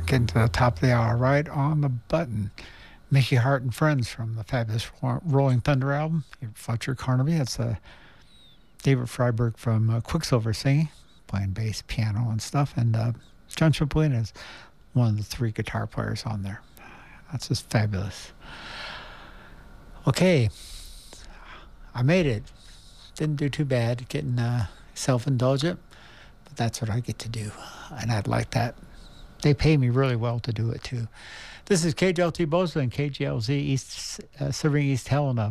Getting to the top of the hour, right on the button. Mickey Hart and Friends from the fabulous Rolling Thunder album. Fletcher Carnaby. That's David Freiberg from Quicksilver singing, playing bass, piano, and stuff. And John Cipollina is one of the 3 guitar players on there. That's just fabulous. Okay, I made it. Didn't do too bad, getting self-indulgent, but that's what I get to do, and I'd like that. They pay me really well to do it, too. This is KJLT Bozeman, KGLZ East, serving East Helena.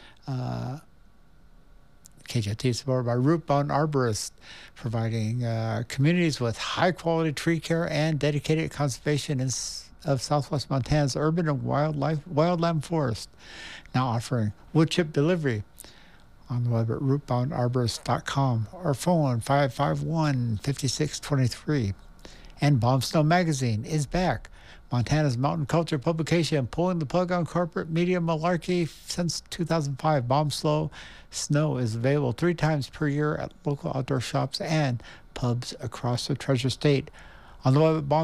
KJLT is supported by Rootbound Arborists, providing communities with high-quality tree care and dedicated conservation of southwest Montana's urban and wildland forest. Now offering wood chip delivery on the web at rootboundarborist.com or phone 551-5623. And Bomb Snow Magazine is back. Montana's mountain culture publication, pulling the plug on corporate media malarkey since 2005. Bomb Snow is available 3 times per year at local outdoor shops and pubs across the Treasure State. On the web at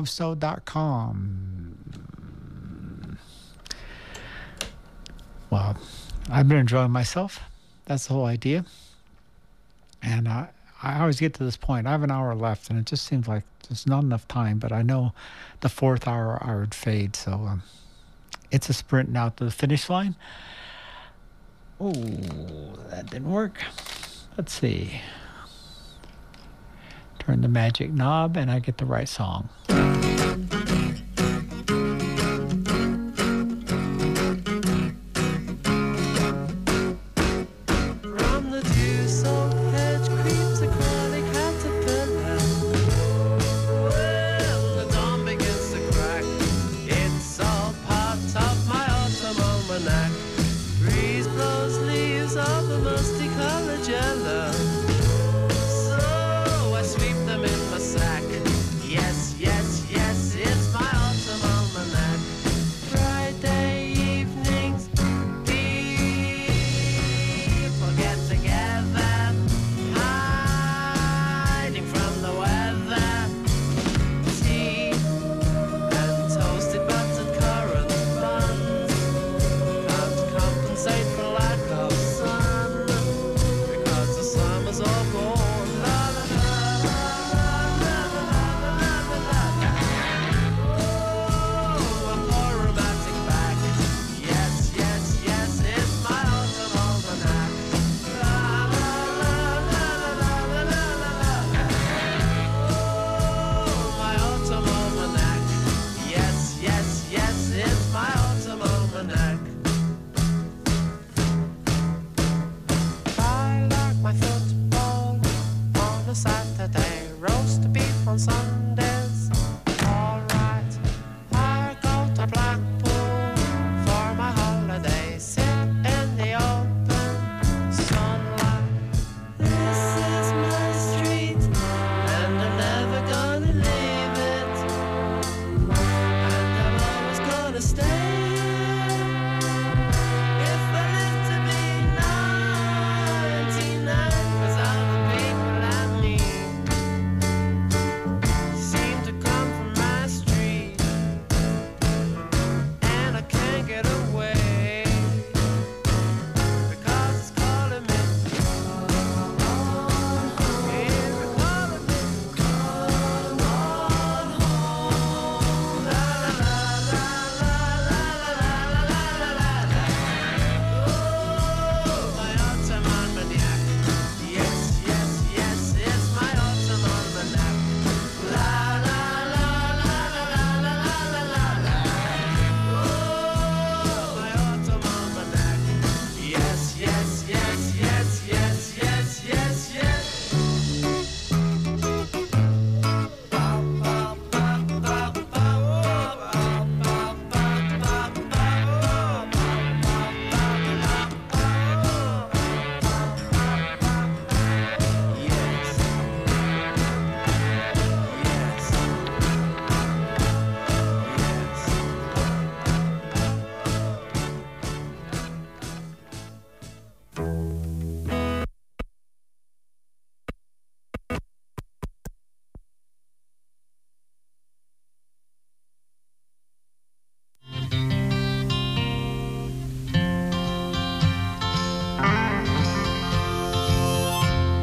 bombsnow.com. Well, I've been enjoying myself. That's the whole idea. And I always get to this point. I have an hour left, and it just seems like there's not enough time, but I know the 4th hour I would fade, so it's a sprint now to the finish line. Oh, that didn't work. Let's see. Turn the magic knob, and I get the right song.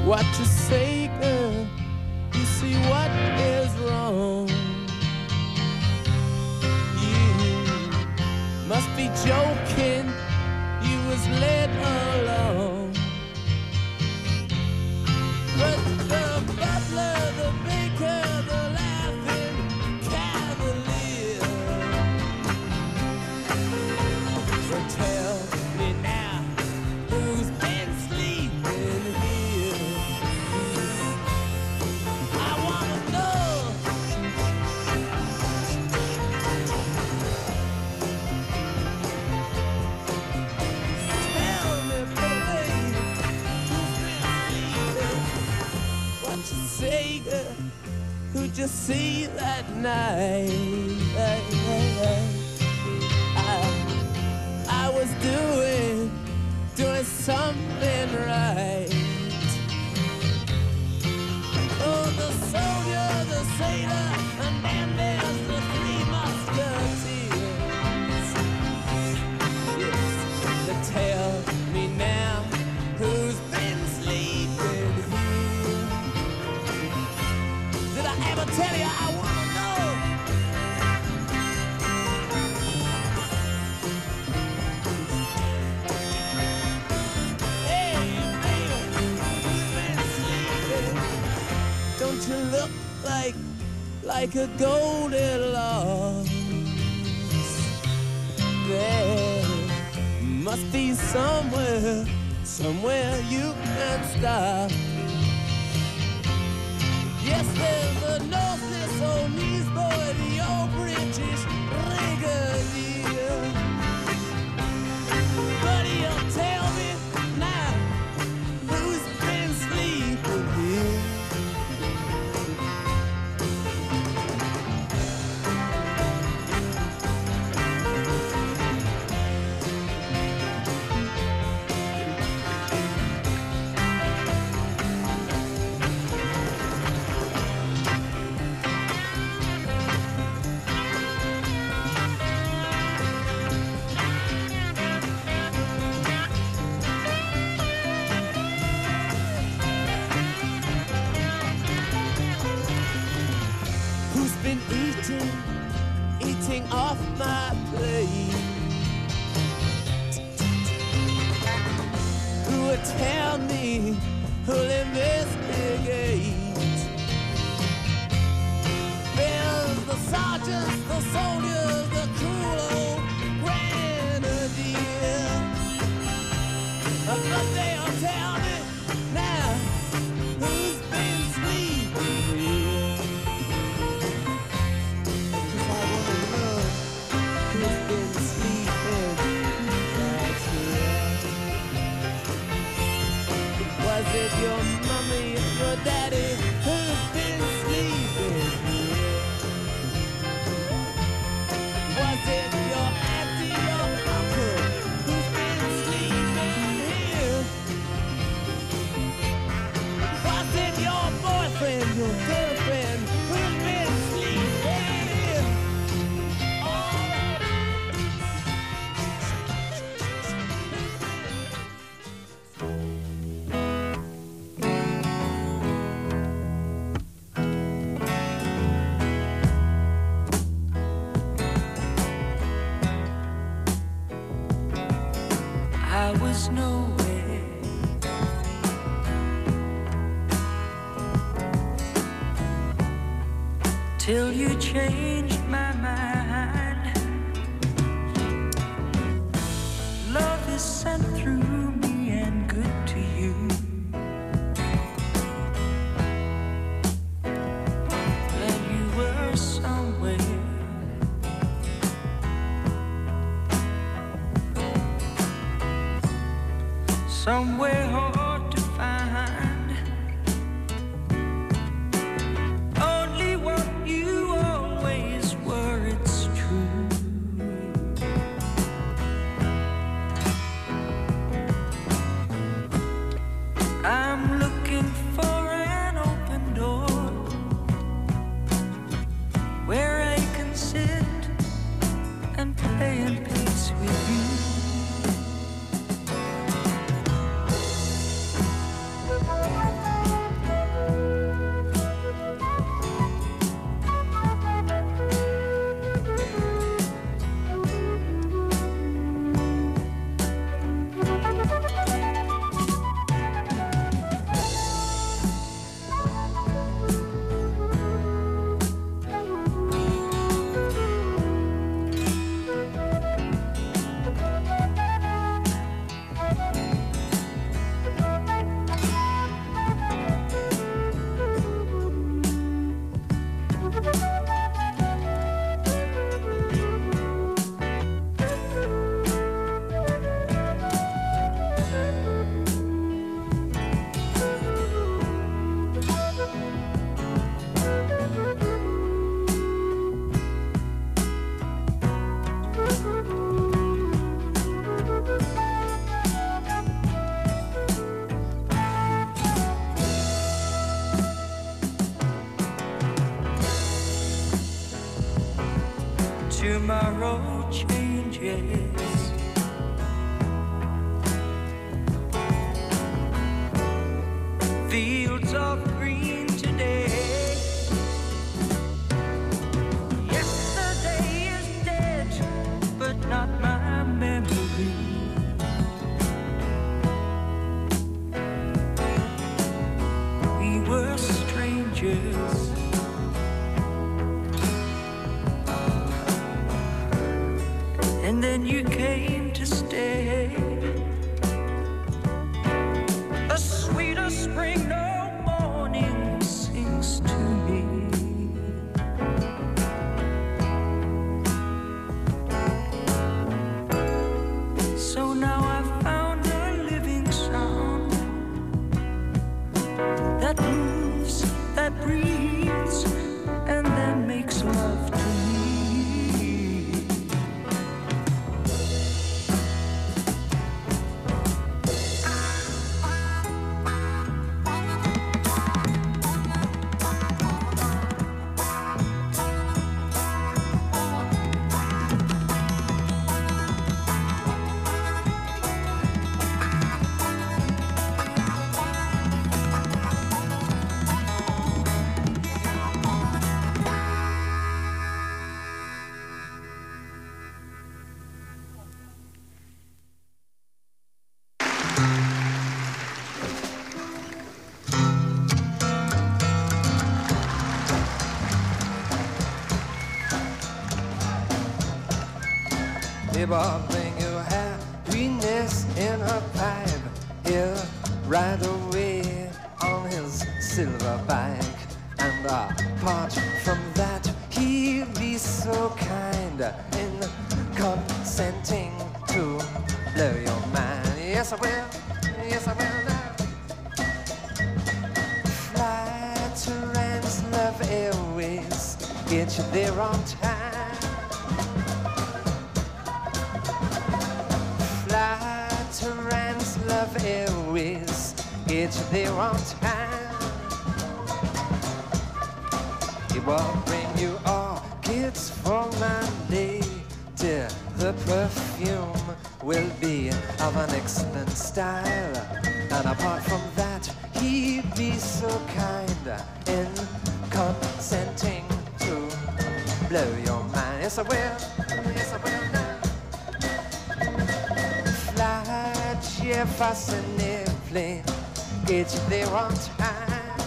What you say, girl? You see what is wrong. You must be joking. You was led along. But the butler, the baker, the laughing cavalier. So tell me now, who's been sleeping here? I wanna know. Tell me, baby, who's been sleeping? What you say, girl? Who'd you see that night? I was doing something right. Oh, the soldier, the sailor, and then there's the three musketeers. Yes, but tell me now, who's been sleeping here? Did I ever tell you I wanna know? Hey, baby, who's been sleeping? Don't you look like a Goldilocks? There must be somewhere you can stop. Yes, there's the Northless O'Neill's boy, the old British brigadier. But he'll tell me now, who's been sleeping here? Who's been eating off my plate? Who would tell me, who'll investigate? There's the sergeants, the soldiers, the cruel old grenadier. But they'll tell me now, who's been sleeping here? Was it your mommy, your daddy, who's been sleeping here? Was it your auntie, your uncle, who's been sleeping here? Was it your boyfriend, your girlfriend, who's been sleeping here? I was nowhere till you changed my mind. Love is sent through me and good to you. And you were somewhere hard to find. Only what you always were, it's true. I'm looking for an open door where I can sit and play in peace with you. tomorrow changes. Fields of green today. Yesterday is dead, but not my memory. We were strangers. And then you came to stay. A sweeter spring no morning sings to me. So now I found a living sound that moves, that breathes, and then makes love to me. It will bring you happiness in a pipe. He'll ride away on his silver bike. And apart from that, he'll be so kind in consenting to blow your mind. Yes, I will. Yes, I will now. Fly to Love Airways, get you there on time. Fly to Love Airways, get you there on time. It will bring you orchids for my lady. The perfume will be of an excellent style. And apart from that, he'd be so kind in consenting to blow your mind. Yes, I will. Yes, I will now. Fly Jefferson airplane, get you there on time.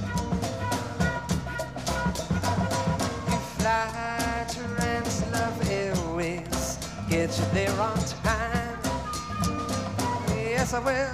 You fly to Love Airways, get you there on time. Yes, I will.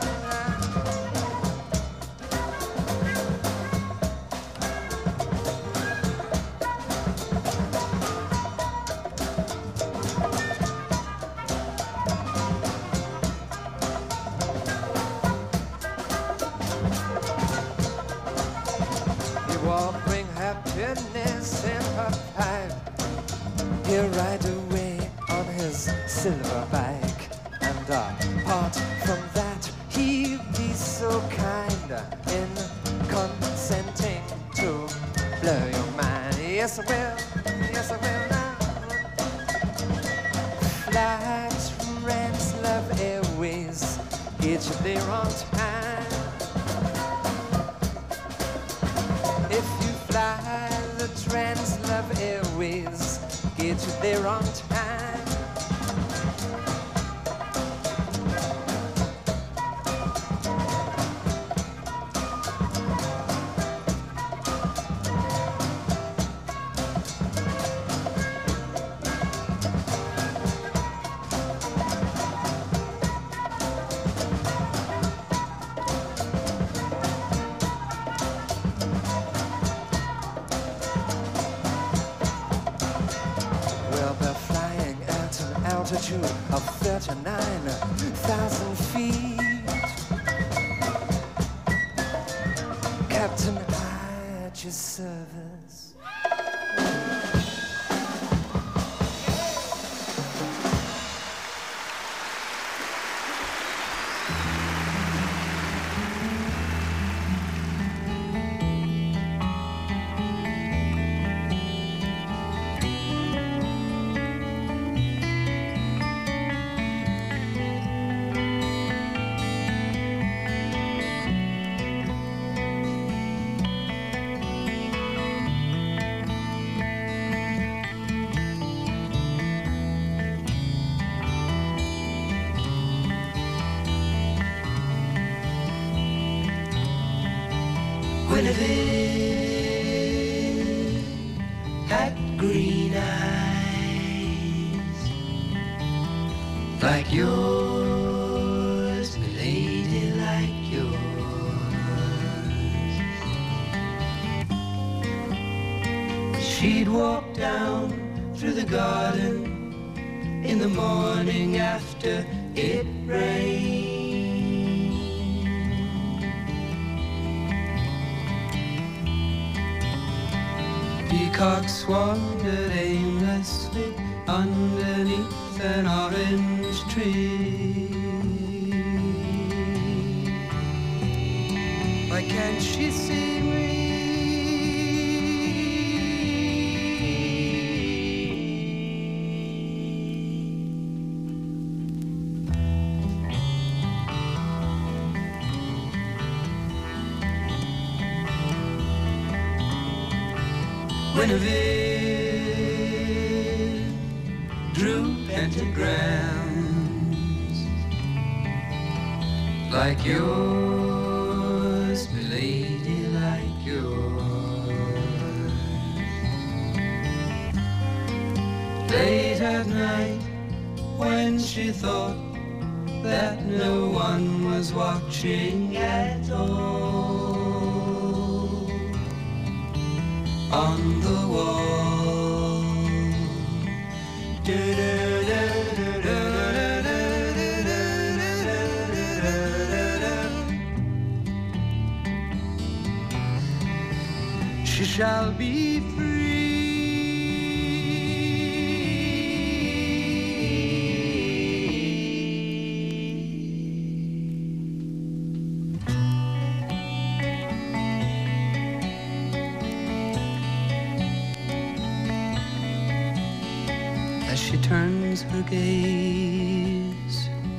Bring happiness in her pipe. He'll ride away on his silver bike. And apart from that, he'll be so kind in consenting to blow your mind. Yes, I will. Yes, I will now. Flights from Love Airways, get you there on time. If you fly the Love Airways, get you there on time. Altitude of 39,000 feet. Captain, at your service. Guinevere had green eyes like yours, lady, like yours. She'd walk down through the garden in the morning after it rained. Peacocks wandered aimlessly underneath an orange tree. Why can't she see me? Guinevere drew pentagrams like yours, milady, like yours. Late at night, when she thought that no one was watching at all, on the wall, she shall be free. As she turns her gaze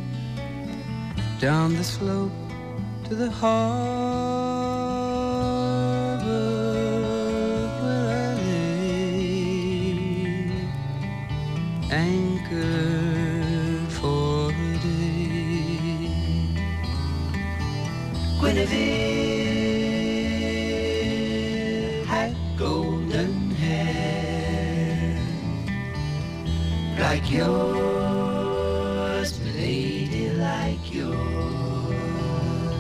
down the slope to the harbor where I lay, anchored for a day. Guinevere had golden hair like yours, lady, like yours.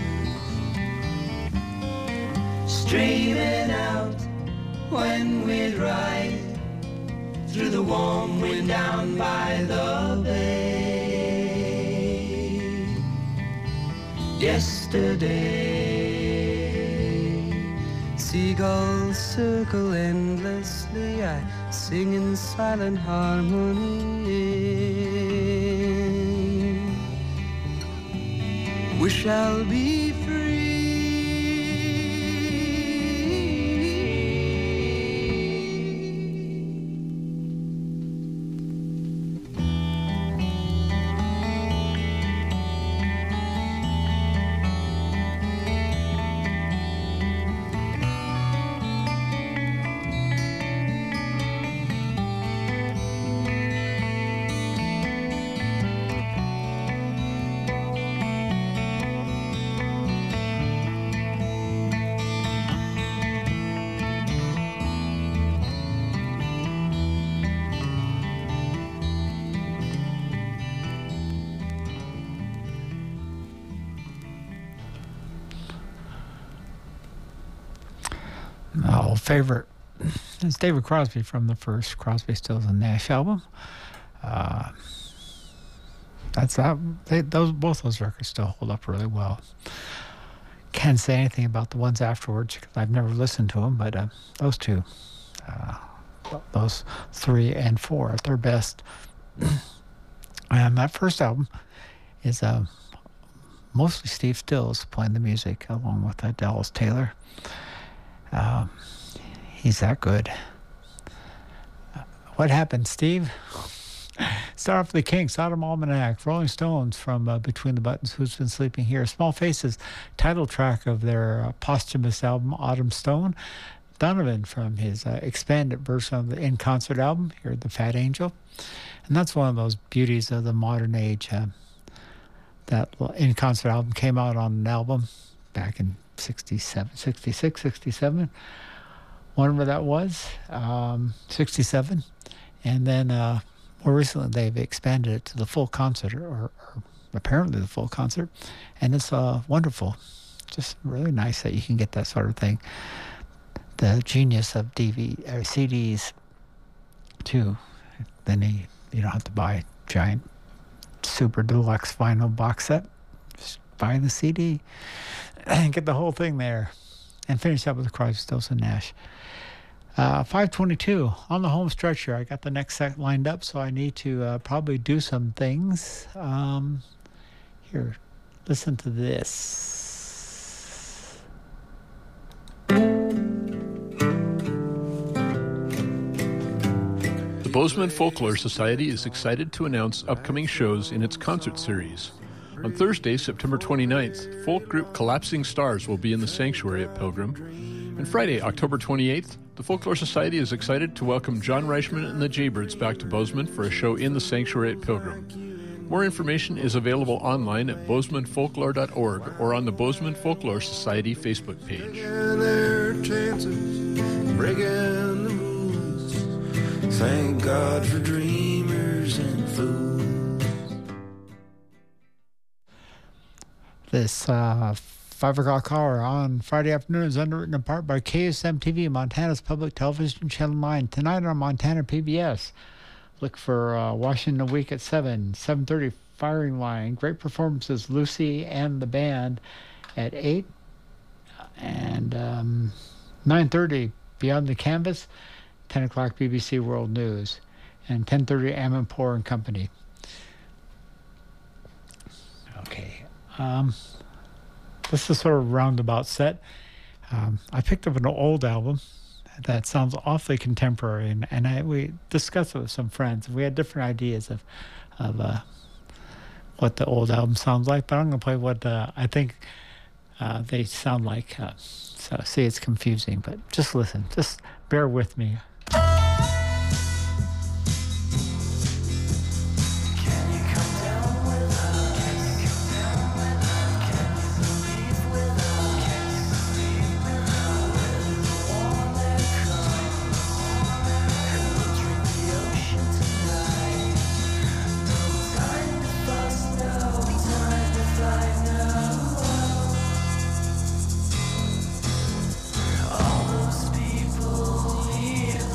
Streaming out when we'd ride through the warm wind down by the bay. Yesterday, seagulls circle endlessly. I sing in silent harmony. We shall be free. My old favorite is David Crosby from the first Crosby, Stills and Nash album. That's that. Both those records still hold up really well. Can't say anything about the ones afterwards because I've never listened to them, but those two, those 3 and 4 at their best. And that first album is mostly Steve Stills playing the music along with Dallas Taylor. He's that good. What happened, Steve? Start off with the Kinks, Autumn Almanac, Rolling Stones from Between the Buttons, Who's Been Sleeping Here, Small Faces, title track of their posthumous album, Autumn Stone, Donovan from his expanded version of the In Concert album, here The Fat Angel. And that's one of those beauties of the modern age. That In Concert album came out on an album back in 67, 66, 67, whatever that was, 67. And then more recently, they've expanded it to the full concert, or apparently the full concert. And it's wonderful. Just really nice that you can get that sort of thing. The genius of CDs, too. Then you don't have to buy a giant super deluxe vinyl box set. Just buy the CD and get the whole thing there. And finish up with Crosby, Stills and Nash. 5:22 on the home stretch here. I got the next set lined up, so I need to probably do some things. Here, listen to this. The Bozeman Folklore Society is excited to announce upcoming shows in its concert series. On Thursday, September 29th, folk group Collapsing Stars will be in the Sanctuary at Pilgrim. And Friday, October 28th, the Folklore Society is excited to welcome John Reichman and the Jaybirds back to Bozeman for a show in the Sanctuary at Pilgrim. More information is available online at bozemanfolklore.org or on the Bozeman Folklore Society Facebook page. Their chances, breaking the rules. Thank God for dreamers and fools. This 5 o'clock hour on Friday afternoon is underwritten in part by KSM-TV, Montana's public television channel 9. Tonight on Montana PBS, look for Washington Week at 7, 7:30 Firing Line. Great performances, Lucy and the Band at 8. And 9:30 Beyond the Canvas, 10 o'clock BBC World News. And 10:30 Amanpour and Company. Okay. This is sort of a roundabout set. I picked up an old album that sounds awfully contemporary, and we discussed it with some friends. We had different ideas of what the old album sounds like, but I'm going to play what I think they sound like. So see, it's confusing, but just listen. Just bear with me. All those people here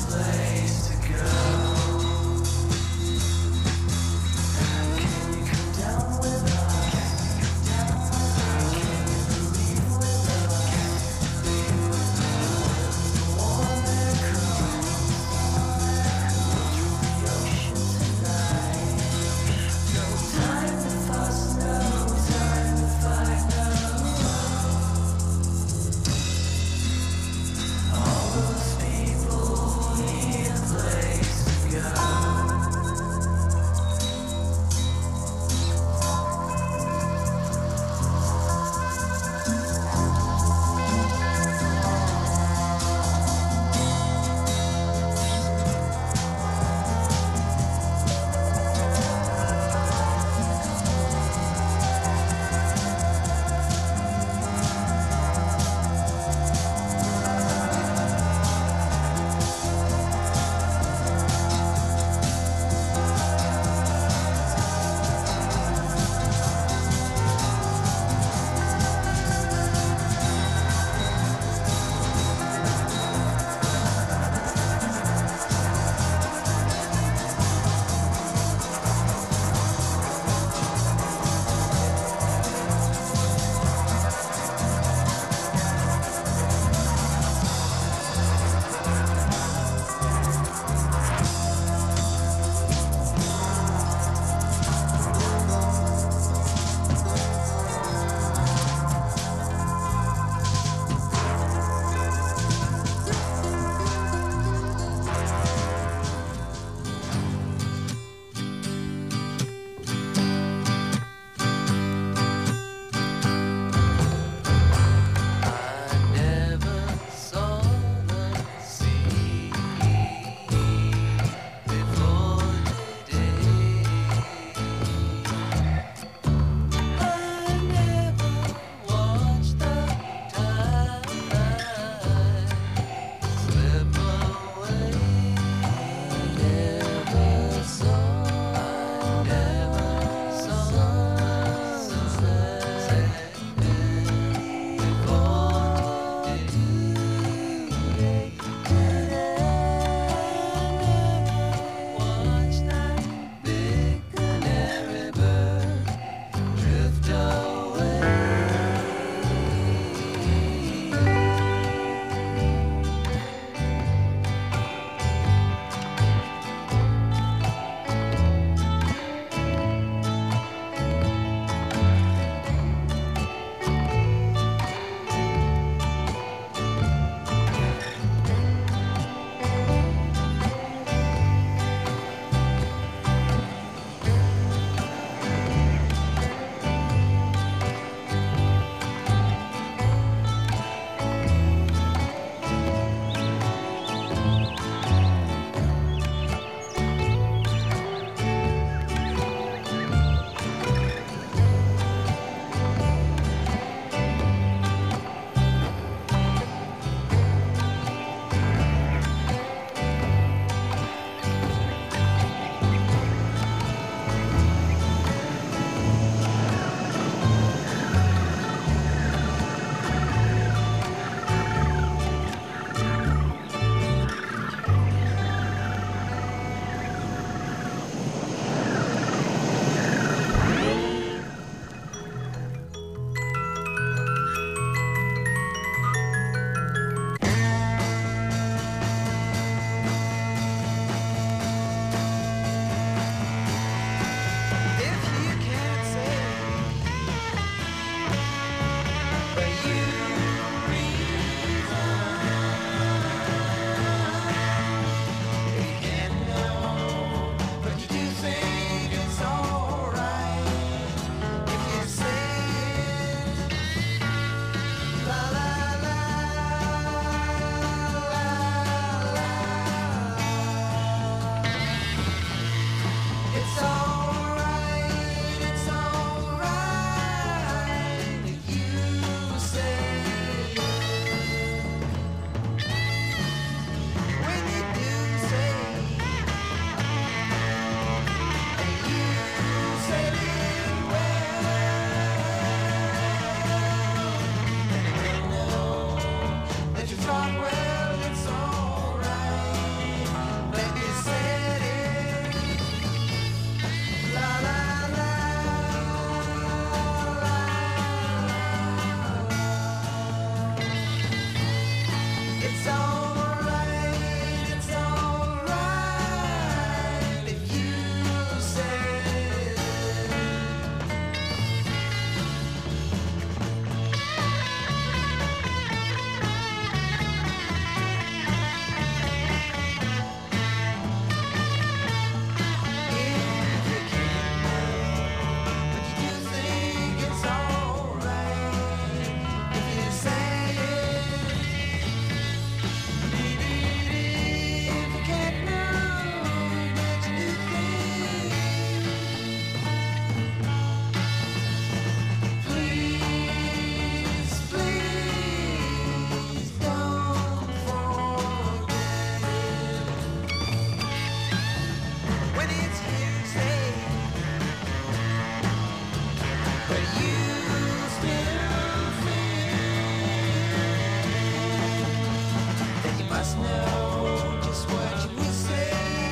must know just what you would say.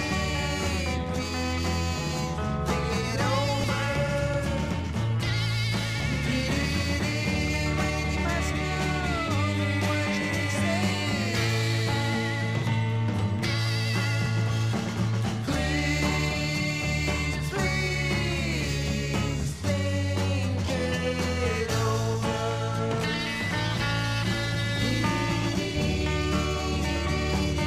Please think it over. When you must know what you would say. Please, please think it over.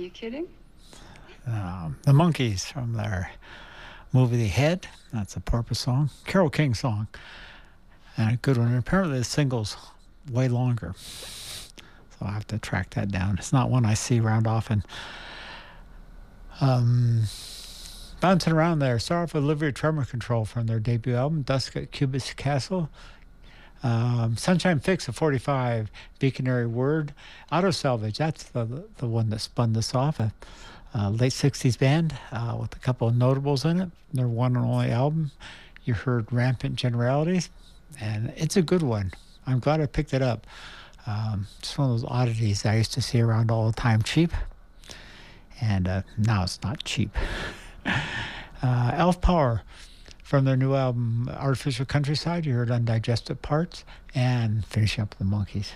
you kidding? The Monkees from their movie The Head. That's a Porpoise song. Carole King song. And a good one. And apparently the single's way longer. So I'll have to track that down. It's not one I see around often. Bouncing around there. Start off with Olivia Tremor Control from their debut album, Dusk at Cubis Castle. Sunshine Fix, a 45, Beaconary Word. Auto Salvage, that's the one that spun this off. A late 60s band with a couple of notables in it. Their one and only album. You heard Rampant Generalities, and it's a good one. I'm glad I picked it up. Just one of those oddities I used to see around all the time, cheap. And now it's not cheap. Elf Power from their new album Artificial Countryside. You heard Undigested Parts, and finishing up with the Monkees.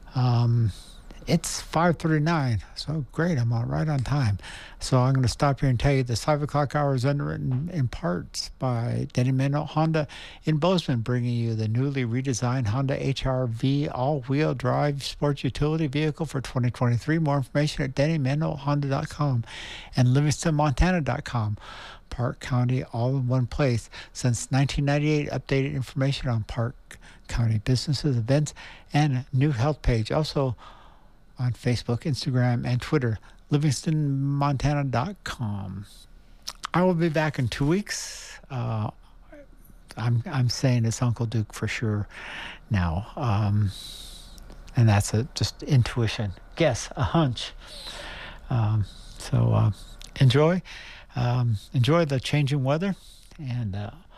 It's 5:39, so great, I'm right on time. So I'm going to stop here and tell you the 5 o'clock hour is underwritten in parts by Denny Manuel Honda in Bozeman, bringing you the newly redesigned Honda HR-V all-wheel drive sports utility vehicle for 2023. More information at DennyManuelHonda.com and LivingstonMontana.com. Park County all in one place. Since 1998, updated information on Park County businesses, events, and a new health page. Also on Facebook, Instagram, and Twitter, LivingstonMontana.com. I will be back in 2 weeks. I'm saying it's Uncle Duke for sure now. And that's just intuition. Guess, a hunch. So enjoy. Enjoy the changing weather, and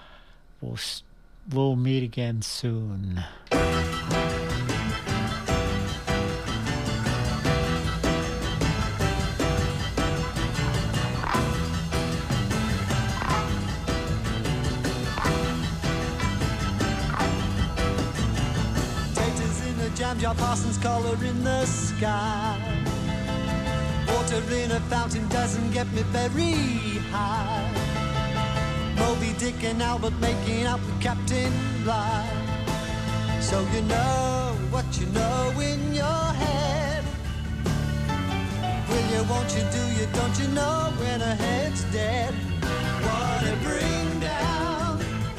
we'll meet again soon. Taters in a jam jar, Parsons collar in the sky. Water in a fountain doesn't get me very high. Moby Dick and Albert making out with Captain Bligh. So you know what you know in your head. Will you, won't you, do you, don't you know when a head's dead? What a bring down.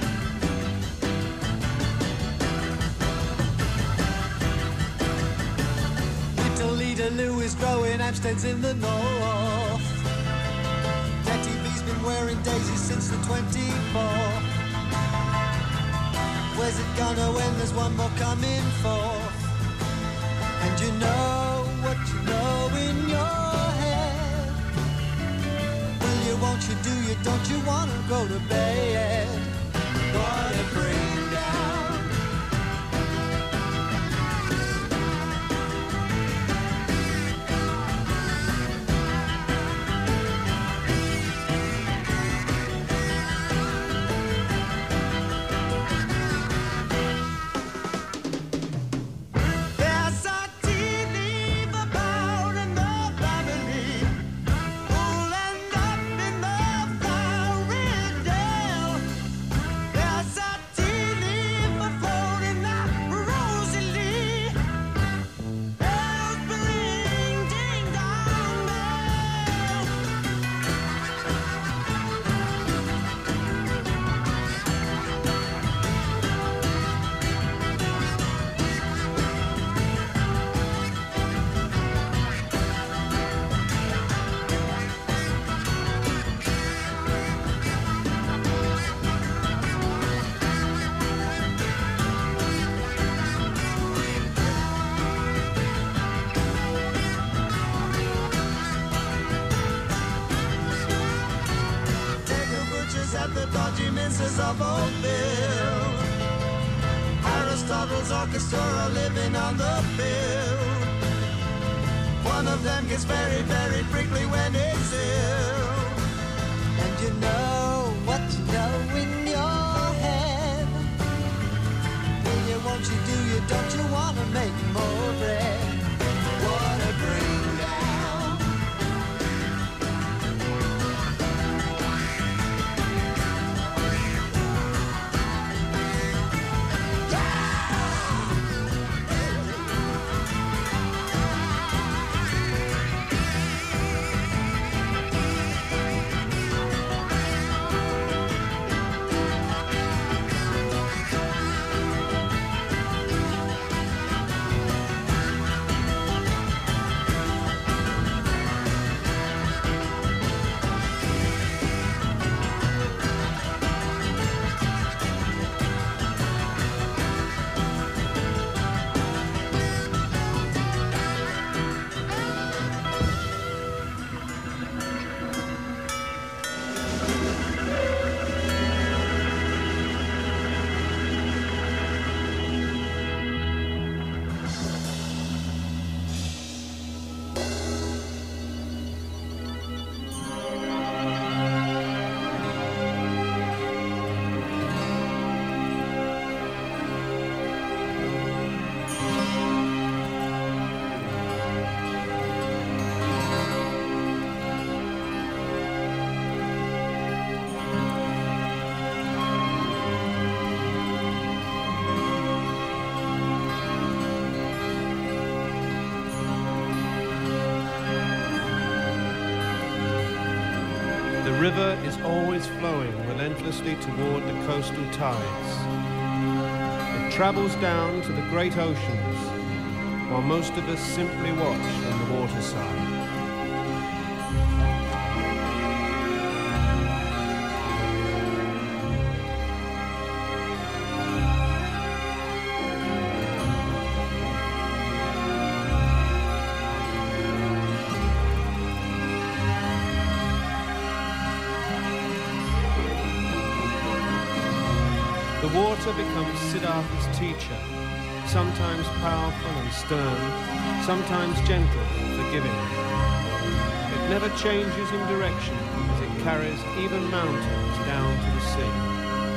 Little Leader Lewis growing Hampsteads in the north. Nettie B's been wearing daisies since the 24th. Where's it gonna end? There's one more coming forth. And you know what you know in your head. Will you, won't you, do you, don't you wanna go to bed? What a bring down. There's a tea leaf about in the family who'll end up in the fiery dale. There's a tea leaf afloat in the rosy lee. Bells ring, ding dong bell. Take the butchers at the dodgy minces of Old Bill. Aristotle's orchestra are living on the bill. One of them gets very, very prickly when it's ill. And you know what you know in your head. Will you, won't you, do you, don't you wanna make more bread? What a bring down. river is always flowing relentlessly toward the coastal tides. It travels down to the great oceans, while most of us simply watch on the waterside. The water becomes Siddhartha's teacher, sometimes powerful and stern, sometimes gentle and forgiving. It never changes in direction as it carries even mountains down to the sea.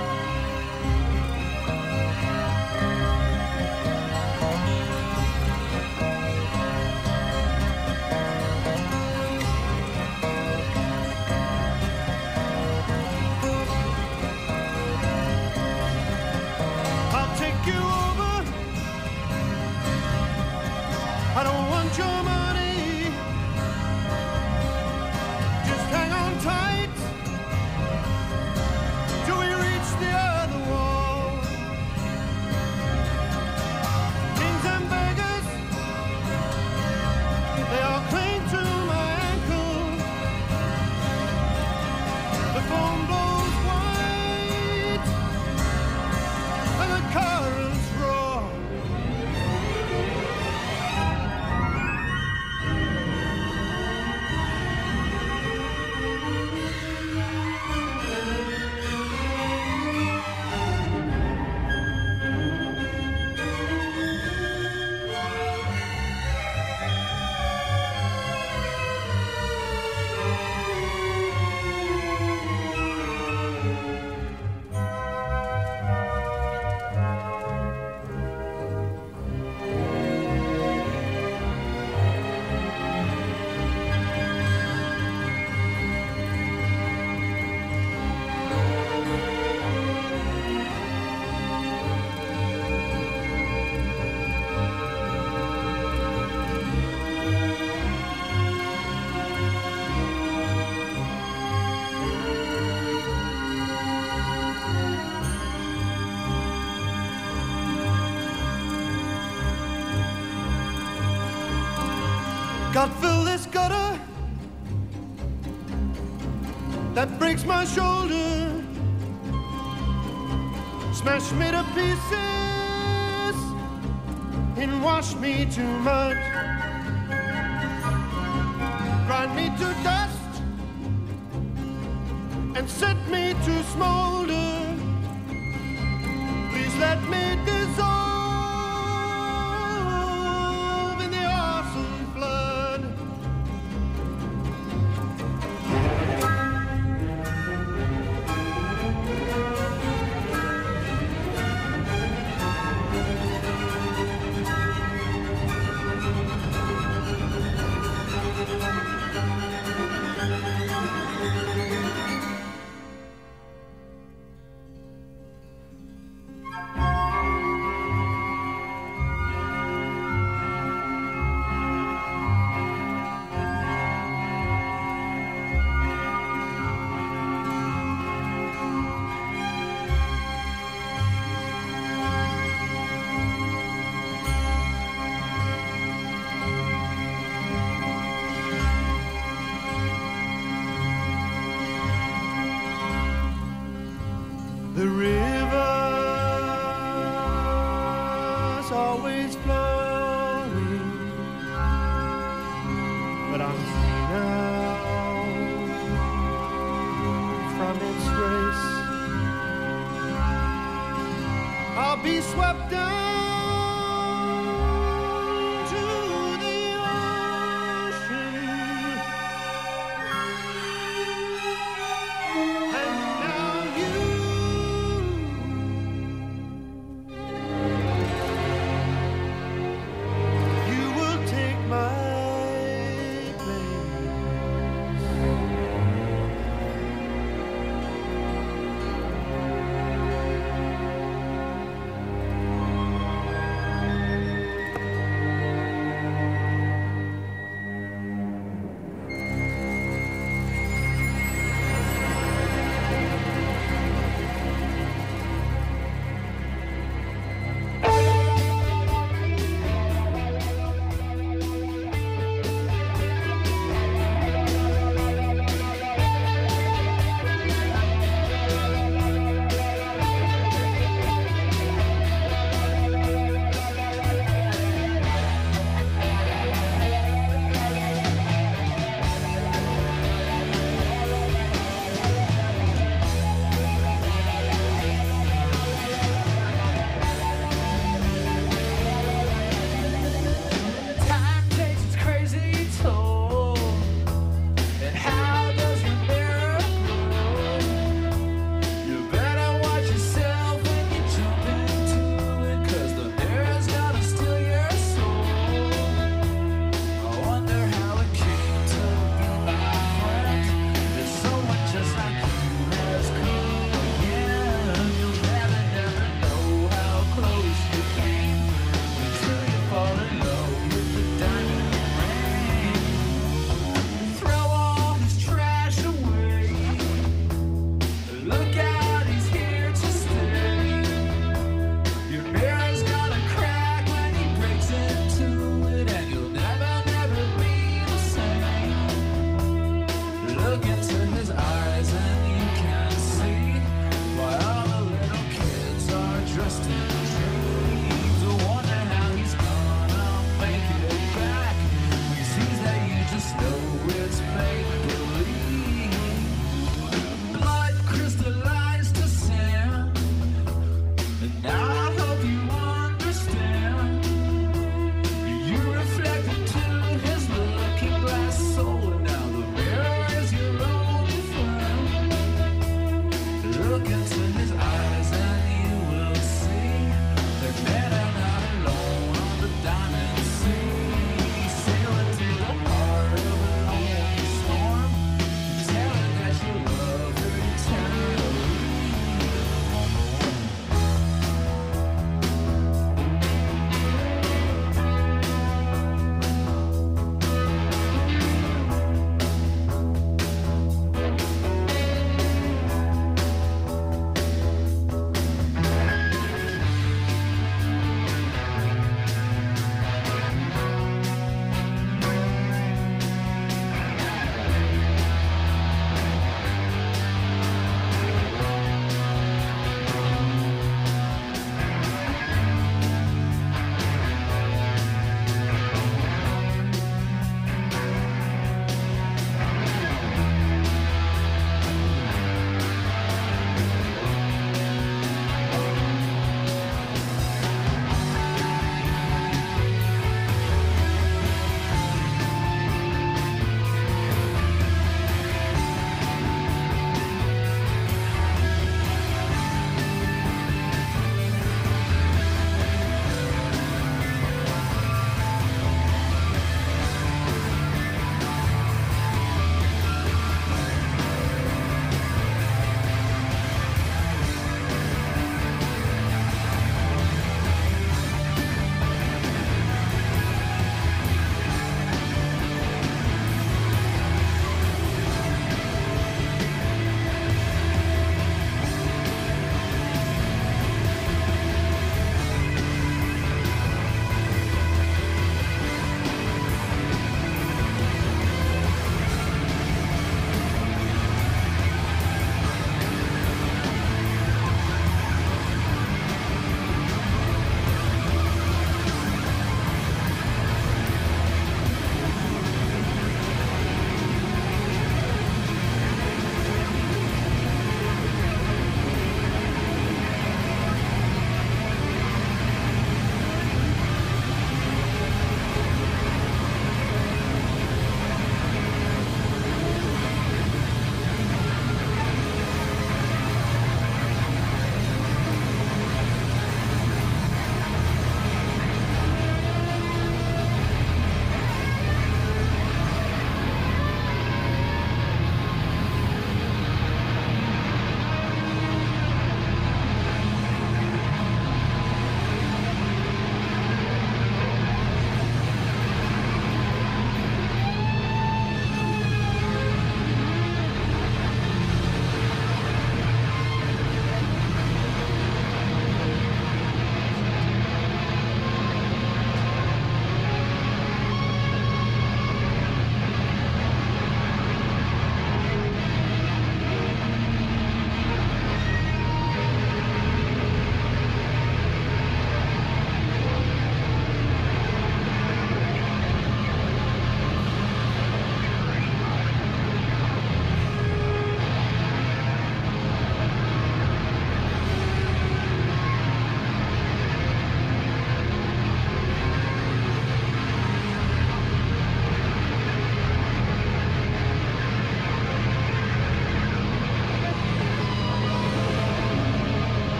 God, fill this gutter that breaks my shoulder, smash me to pieces and wash me to mud, grind me to dust and set me to smolder. Please let me dissolve in the awesome flood. The river's always flowing, but I'm free now from its race. I'll be swept down to the ocean, and now you will take my place.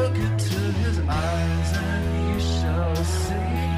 look into his eyes and you shall see.